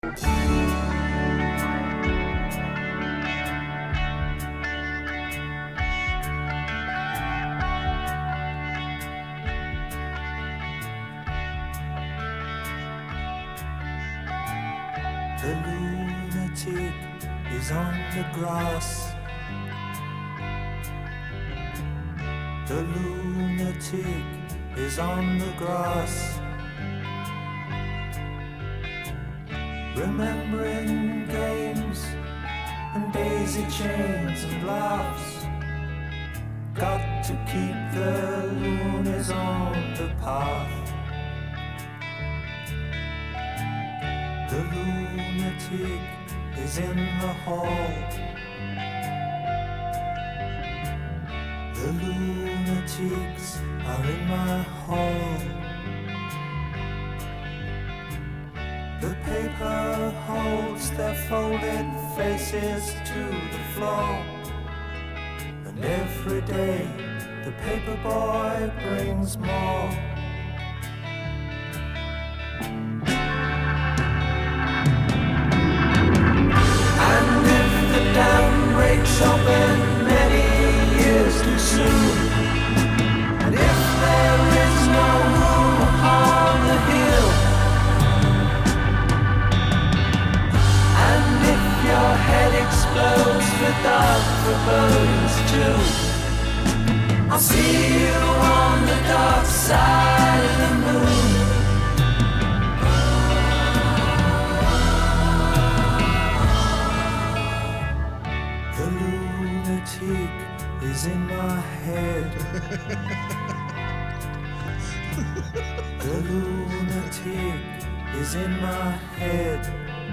The lunatic is on the grass. The lunatic is on the grass. Remembering games and daisy chains and laughs. Got to keep the loonies on the path. The lunatic is in the hall. The lunatics are in my hall. The paper holds their folded faces to the floor. And every day the paper boy brings more. And if the dam breaks open many years too soon, and if there is no room upon the hill, and if your head explodes for dark forebodings too, I'll see you on the dark side of the moon. The lunatic is in my head. The lunatic is in my head.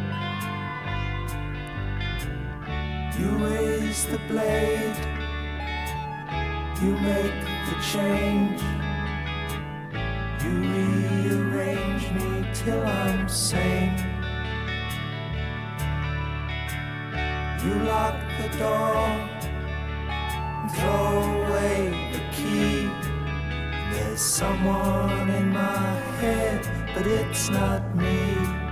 You raise the blade, you make the change, you rearrange me till I'm sane. You lock the door and throw away the key. There's someone in my head, but it's not me.